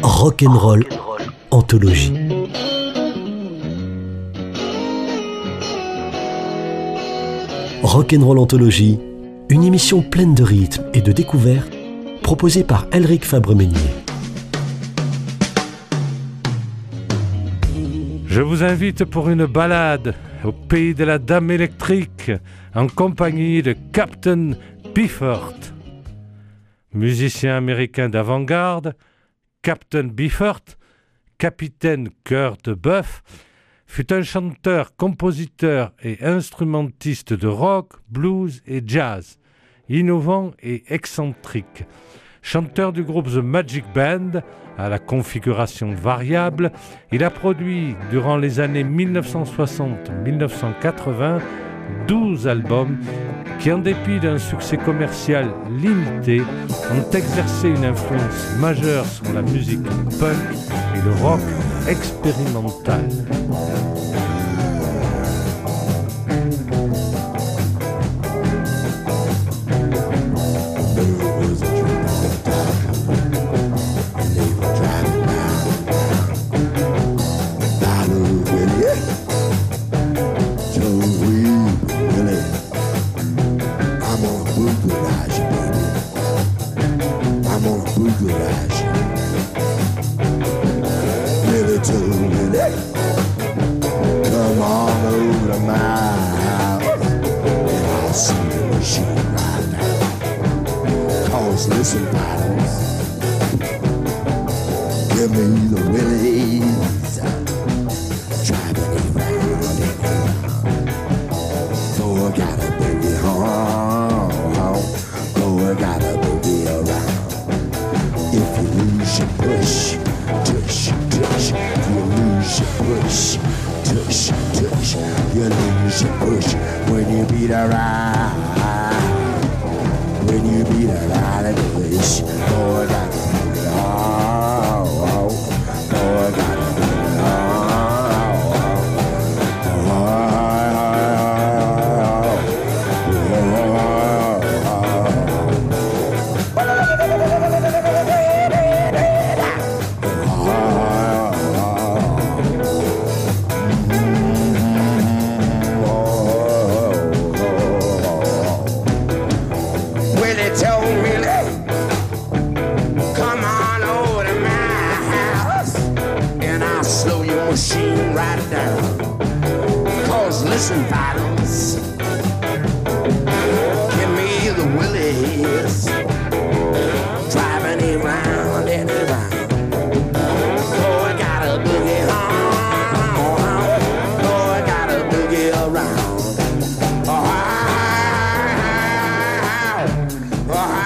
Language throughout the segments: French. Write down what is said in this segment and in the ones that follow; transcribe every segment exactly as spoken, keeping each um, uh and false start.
Rock'n'Roll Anthologie. Rock'n'Roll Anthologie, une émission pleine de rythme et de découvertes proposée par Elric Fabre-Meignier. Je vous invite pour une balade au pays de la Dame électrique en compagnie de Captain Beefheart. Musicien américain d'avant-garde, Captain Beefheart, capitaine Kurt Buff, fut un chanteur, compositeur et instrumentiste de rock, blues et jazz, innovant et excentrique. Chanteur du groupe The Magic Band, à la configuration variable, il a produit durant les années dix-neuf cent soixante à dix-neuf cent quatre-vingts douze albums qui, en dépit d'un succès commercial limité, ont exercé une influence majeure sur la musique punk et le rock expérimental. Listen, bottles, give me the willies, driving it round and around. So I got a boogie home, so I got a boogie around. If you lose your push, tush, tush. If you lose your push, tush, tush. You lose your push when you beat around. When you beat around in the bush, oh, I got to do it all. Oh, I got to do it all. Oh, machine right down. Cause listen, bottles, give me the willies, driving it round and around. Oh, I got a boogie home. Oh, I got a boogie around. Oh, oh, oh,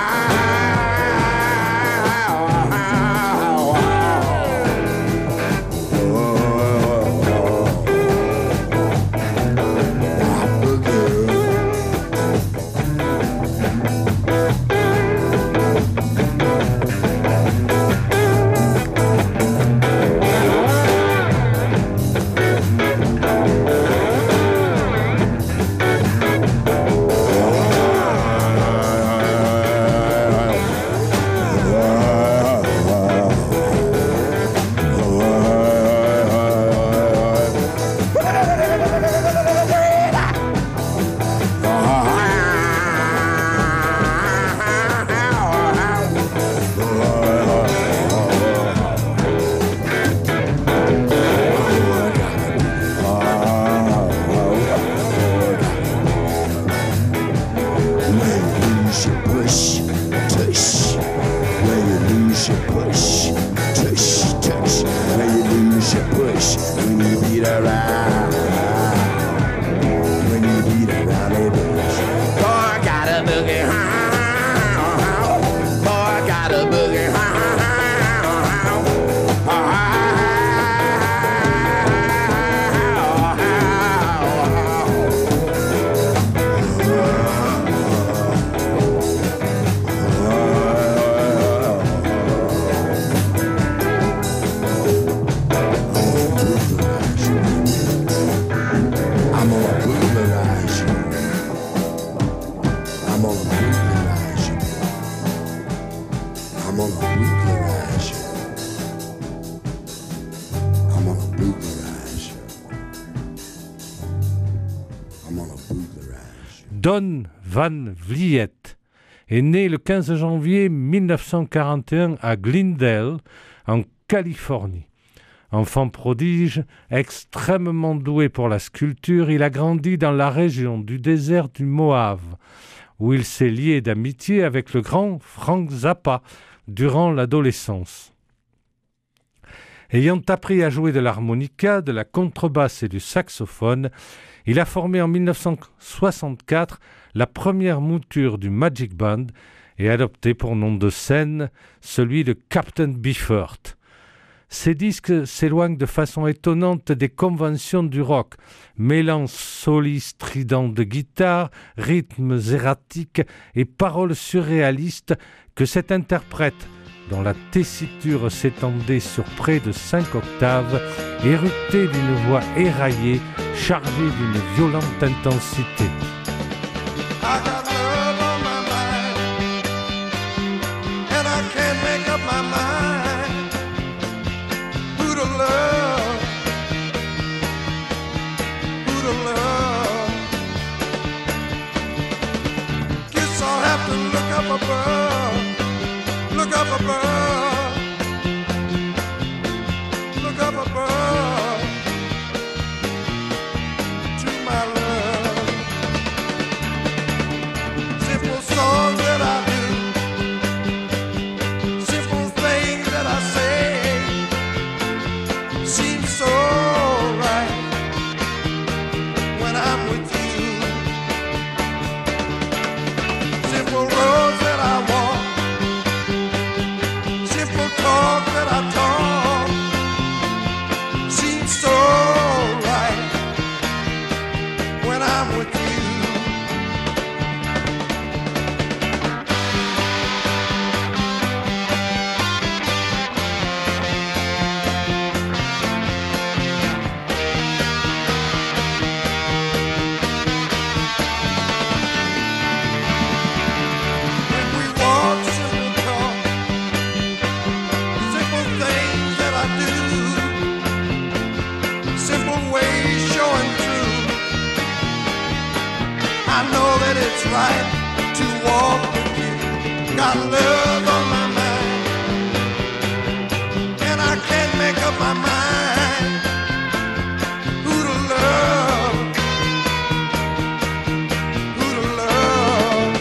Don Van Vliet est né le quinze janvier mille neuf cent quarante et un à Glendale, en Californie. Enfant prodige, extrêmement doué pour la sculpture, il a grandi dans la région du désert du Mojave, où il s'est lié d'amitié avec le grand Frank Zappa durant l'adolescence. Ayant appris à jouer de l'harmonica, de la contrebasse et du saxophone, il a formé en mille neuf cent soixante-quatre la première mouture du Magic Band et adopté pour nom de scène celui de Captain Beefheart. Ces disques s'éloignent de façon étonnante des conventions du rock, mêlant solis stridents de guitare, rythmes erratiques et paroles surréalistes que cet interprète, dont la tessiture s'étendait sur près de cinq octaves, éructait d'une voix éraillée, chargée d'une violente intensité. I got love on my mind, and I can't make up my mind who to love, who to love. Guess I'll have to look up above, look up above, look up above to my love. Simple songs that I do, simple things that I say, seem so right when I'm with you. Simple roads that I walk, simple talk that I talk, seem so right when I'm with you. When we walk, simple talk, simple things that I do, simple ways showing through. I know that it's right to walk with you. Got love on my mind, and I can't make up my mind who to love, who to love.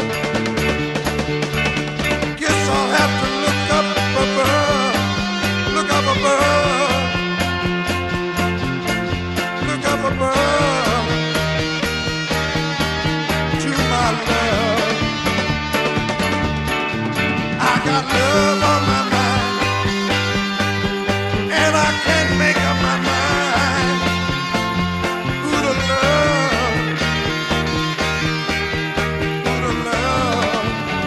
Guess I'll have to look up above, look up above, look up above to my love. I got love on my mind, and I can't make up my mind who to love, who to love.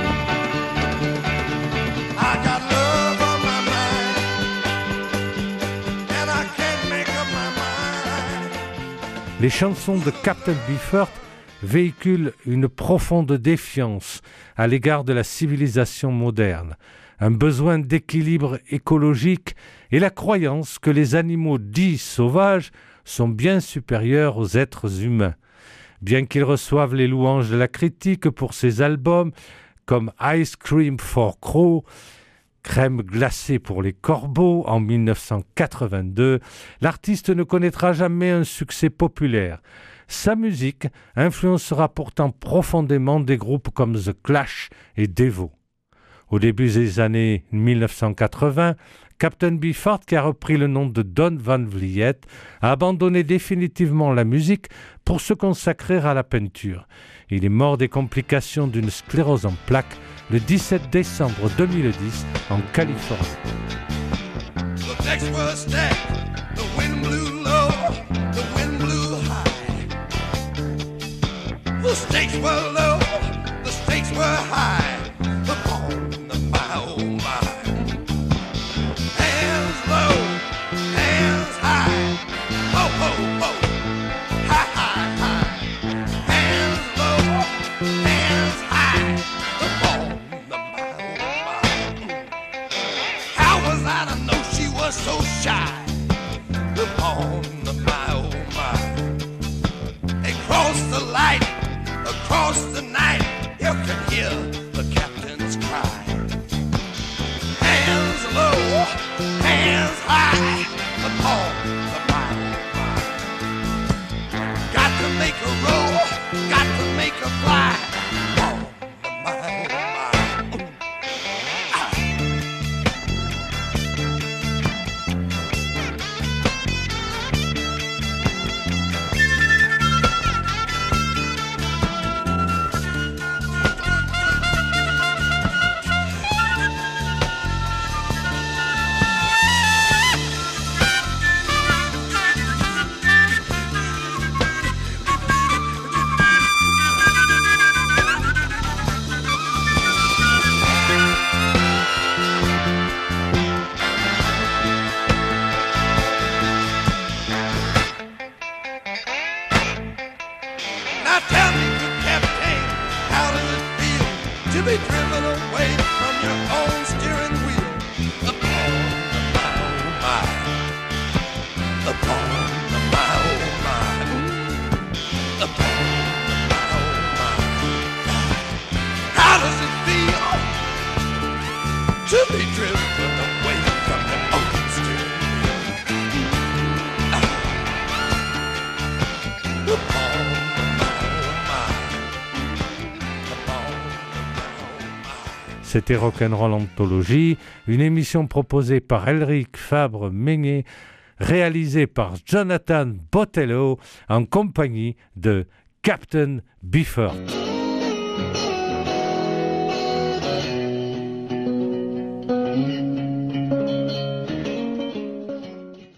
I got love on my mind, and I can't make up my mind. Les chansons de Captain Beefheart véhiculent une profonde défiance à l'égard de la civilisation moderne, un besoin d'équilibre écologique et la croyance que les animaux dits sauvages sont bien supérieurs aux êtres humains. Bien qu'ils reçoivent les louanges de la critique pour ses albums comme Ice Cream for Crow, Crème glacée pour les corbeaux en mille neuf cent quatre-vingt-deux, l'artiste ne connaîtra jamais un succès populaire. Sa musique influencera pourtant profondément des groupes comme The Clash et Devo. Au début des années mille neuf cent quatre-vingts, Captain Beefheart, qui a repris le nom de Don Van Vliet, a abandonné définitivement la musique pour se consacrer à la peinture. Il est mort des complications d'une sclérose en plaques le dix-sept décembre deux mille dix en Californie. The decks were stacked, the wind blew low, the wind blew high. The stakes were low, the stakes were high. The ball, the my oh my. Hands low, hands high. Ho ho ho, high high high. Hands low, hands high. The ball, the my oh my. How was I to know she was so shy? The ball, the my oh my. They crossed the light. Across across the night, you can hear the captain's cry. Hands low, hands high, upon the mile. Got to make a roll, got to make a fly. On the mile, mile. Ah. Now tell me, Captain, how does it feel to be driven away from your own steering wheel? Upon the mile, mile. Upon the mile, mile. Upon the mile, mile. How does it feel to be driven away from your own steering wheel? Upon C'était Rock'n'Roll Anthology, une émission proposée par Elric Fabre-Meignet, réalisée par Jonathan Botelho en compagnie de Captain Beefheart.